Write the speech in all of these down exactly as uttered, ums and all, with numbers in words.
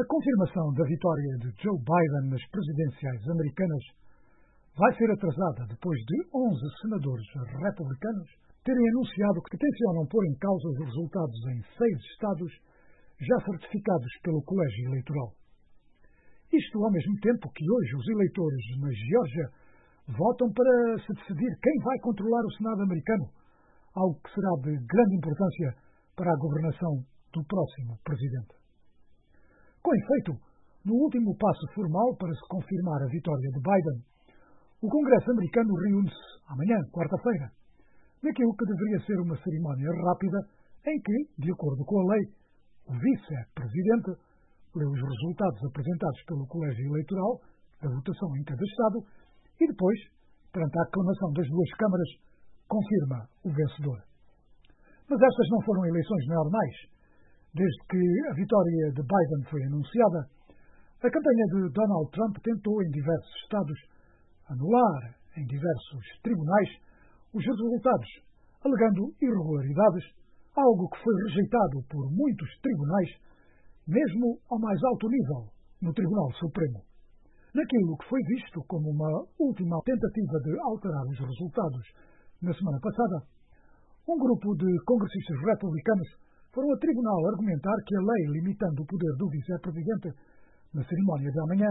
confirmação da vitória de Joe Biden nas presidenciais americanas vai ser atrasada depois de onze senadores republicanos terem anunciado que tencionam pôr em causa os resultados em seis estados já certificados pelo Colégio Eleitoral. Isto ao mesmo tempo que hoje os eleitores na Geórgia votam para se decidir quem vai controlar o Senado americano, algo que será de grande importância para a governação do próximo presidente. Com efeito, no último passo formal para se confirmar a vitória de Biden, o Congresso americano reúne-se amanhã, quarta-feira, naquilo que deveria ser uma cerimónia rápida em que, de acordo com a lei, o vice-presidente lê os resultados apresentados pelo Colégio Eleitoral da votação em cada estado e depois, perante a aclamação das duas câmaras, confirma o vencedor. Mas estas não foram eleições normais. Desde que a vitória de Biden foi anunciada, a campanha de Donald Trump tentou em diversos estados anular em diversos tribunais os resultados, alegando irregularidades, algo que foi rejeitado por muitos tribunais, mesmo ao mais alto nível, no Tribunal Supremo. Naquilo que foi visto como uma última tentativa de alterar os resultados na semana passada, um grupo de congressistas republicanos foram a tribunal argumentar que a lei limitando o poder do vice-presidente na cerimónia de amanhã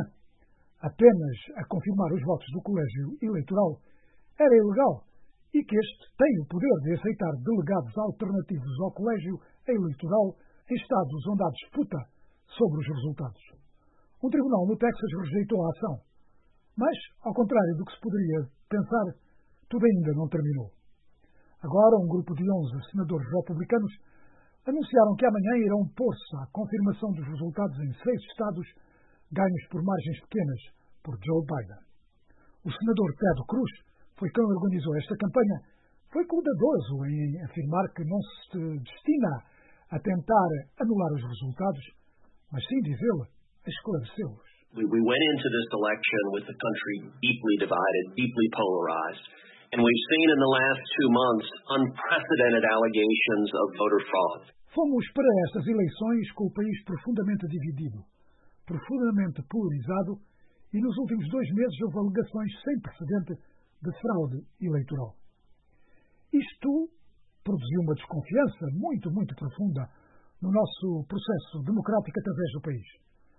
apenas a confirmar os votos do Colégio Eleitoral era ilegal e que este tem o poder de aceitar delegados alternativos ao Colégio Eleitoral em estados onde há disputa sobre os resultados. Um tribunal no Texas rejeitou a ação, mas, ao contrário do que se poderia pensar, tudo ainda não terminou. Agora, um grupo de onze senadores republicanos anunciaram que amanhã irão pôr-se à confirmação dos resultados em seis estados ganhos por margens pequenas por Joe Biden. O senador Ted Cruz foi quem organizou esta campanha. Foi cuidadoso em afirmar que não se destina a tentar anular os resultados, mas sim, diz ele, a esclarecê-los. We, we went into this election with the country deeply divided, deeply polarized, and we've seen in the last two months unprecedented allegations of voter fraud. Fomos para estas eleições com o país profundamente dividido, profundamente polarizado, e nos últimos dois meses houve alegações sem precedente de fraude eleitoral. Isto produziu uma desconfiança muito, muito profunda no nosso processo democrático através do país.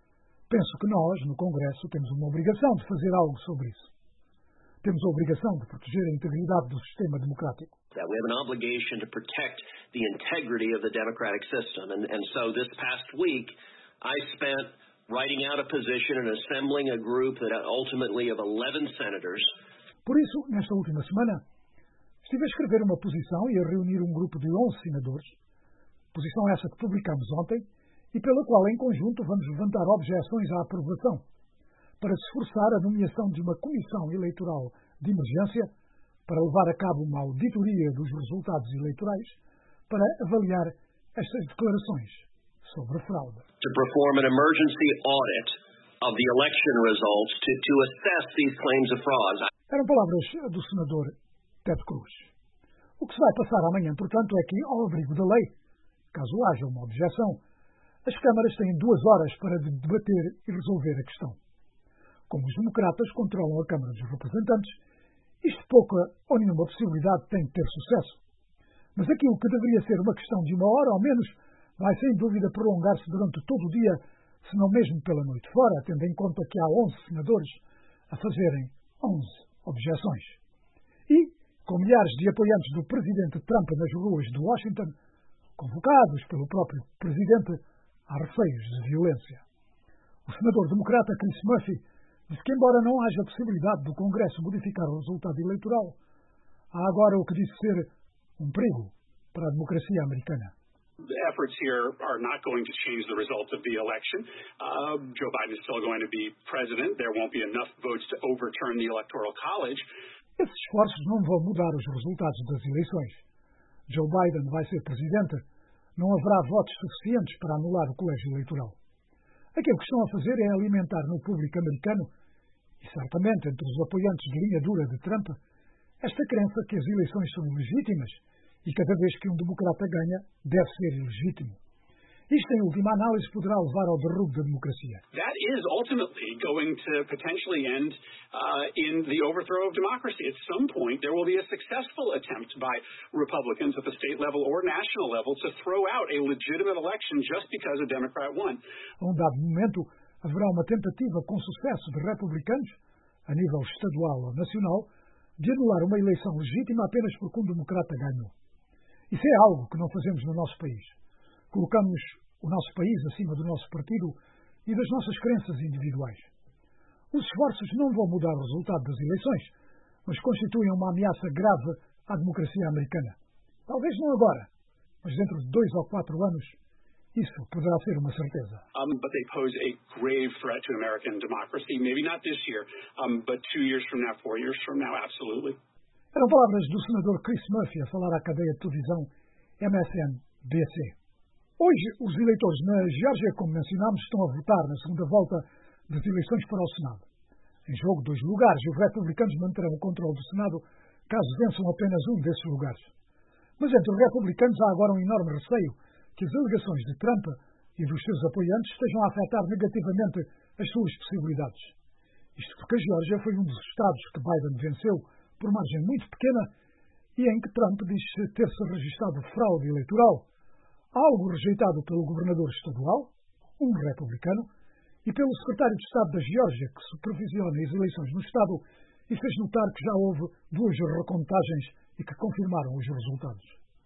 Penso que nós, no Congresso, temos uma obrigação de fazer algo sobre isso. Temos a obrigação de proteger a integridade do sistema democrático. We have an obligation to protect the integrity of the democratic system. And, and so this past week, I spent writing out a position and assembling a group that ultimately of eleven senators. Por isso, nesta última semana, estive a escrever uma posição e a reunir um grupo de onze senadores, posição essa que publicamos ontem, e pela qual, em conjunto, vamos levantar objeções à aprovação, para se forçar a nomeação de uma comissão eleitoral de emergência para levar a cabo uma auditoria dos resultados eleitorais para avaliar estas declarações sobre fraude. To perform an emergency audit of the election results to, to assess these claims of fraud. Eram palavras do senador Ted Cruz. O que se vai passar amanhã, portanto, é que, ao abrigo da lei, caso haja uma objeção, as câmaras têm duas horas para debater e resolver a questão. Como os democratas controlam a Câmara dos Representantes, isto pouca ou nenhuma possibilidade tem de ter sucesso. Mas aquilo que deveria ser uma questão de uma hora, ao menos, vai sem dúvida prolongar-se durante todo o dia, se não mesmo pela noite fora, tendo em conta que há onze senadores a fazerem onze objeções. E, com milhares de apoiantes do presidente Trump nas ruas de Washington, convocados pelo próprio presidente, há receios de violência. O senador democrata Chris Murphy disse que, embora não haja possibilidade do Congresso modificar o resultado eleitoral, há agora o que disse ser um perigo para a democracia americana. The efforts here are not going to change the results of the election. Uh, Joe Biden is still going to be president. There won't be enough votes to overturn the Electoral College. Esses esforços não vão mudar os resultados das eleições. Joe Biden vai ser presidente. Não haverá votos suficientes para anular o colégio eleitoral. Aquilo que estão a fazer é alimentar no público americano, e certamente entre os apoiantes de linha dura de Trump, esta crença que as eleições são ilegítimas e cada vez que um democrata ganha, deve ser ilegítimo. Isto, em última análise, poderá levar ao derrubo da democracia. That is ultimately going to potentially end uh, in the overthrow of democracy. At some point, there will be a successful attempt by Republicans at the state level or national level to throw out a legitimate election just because a Democrat won. A um dado momento, haverá uma tentativa com sucesso de republicanos, a nível estadual ou nacional, de anular uma eleição legítima apenas porque um democrata ganhou. Isso é algo que não fazemos no nosso país. Colocamos o nosso país acima do nosso partido e das nossas crenças individuais. Os esforços não vão mudar o resultado das eleições, mas constituem uma ameaça grave à democracia americana. Talvez não agora, mas dentro de dois ou quatro anos, isso poderá ser uma certeza. Um, but they pose a grave threat to American democracy. Maybe not this year, um, but two years from now, four years from now, absolutely. Eram palavras do senador Chris Murphy a falar à cadeia de televisão M S N B C. Hoje, os eleitores na Geórgia, como mencionámos, estão a votar na segunda volta das eleições para o Senado. Em jogo, dois lugares, e os republicanos manterão o controle do Senado caso vençam apenas um desses lugares. Mas entre os republicanos há agora um enorme receio que as alegações de Trump e dos seus apoiantes estejam a afetar negativamente as suas possibilidades. Isto porque a Geórgia foi um dos estados que Biden venceu por margem muito pequena e em que Trump diz ter-se registrado fraude eleitoral, algo rejeitado pelo governador estadual, um republicano, e pelo secretário de Estado da Geórgia, que supervisiona as eleições no estado e fez notar que já houve duas recontagens e que confirmaram os resultados.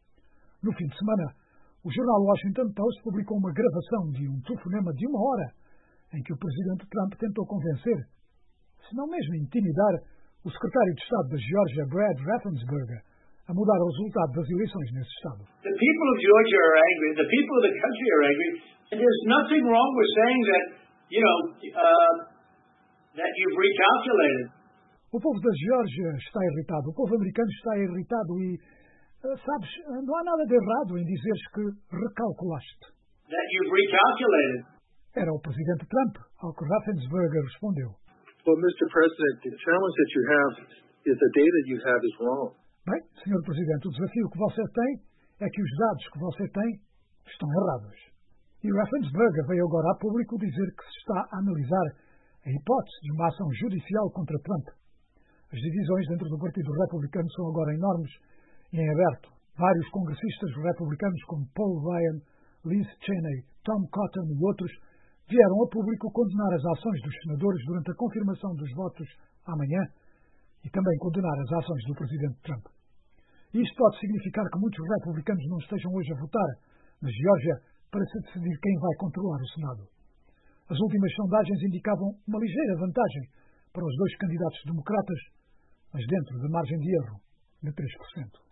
No fim de semana, o jornal Washington Post publicou uma gravação de um telefonema de uma hora em que o presidente Trump tentou convencer, se não mesmo intimidar, o secretário de Estado da Geórgia, Brad Raffensperger, a mudar o resultado das eleições nesse estado. The people of Georgia are angry. The people of the country are angry. And there's nothing wrong with saying that, you know, uh, that you've recalculated. O povo da Geórgia está irritado. O povo americano está irritado e, uh, sabes, não há nada de errado em dizeres que recalculaste. That you've recalculated. Era o presidente Trump, ao que Raffensperger respondeu. Well, Mister President, the challenge that you have is the data you have is wrong. Bem, senhor Presidente, o desafio que você tem é que os dados que você tem estão errados. E Raffensperger veio agora a público dizer que se está a analisar a hipótese de uma ação judicial contra Trump. As divisões dentro do Partido Republicano são agora enormes e em aberto. Vários congressistas republicanos como Paul Ryan, Liz Cheney, Tom Cotton e outros vieram a público condenar as ações dos senadores durante a confirmação dos votos amanhã e também condenar as ações do presidente Trump. Isto pode significar que muitos republicanos não estejam hoje a votar na Geórgia para se decidir quem vai controlar o Senado. As últimas sondagens indicavam uma ligeira vantagem para os dois candidatos democratas, mas dentro da margem de erro de três por cento.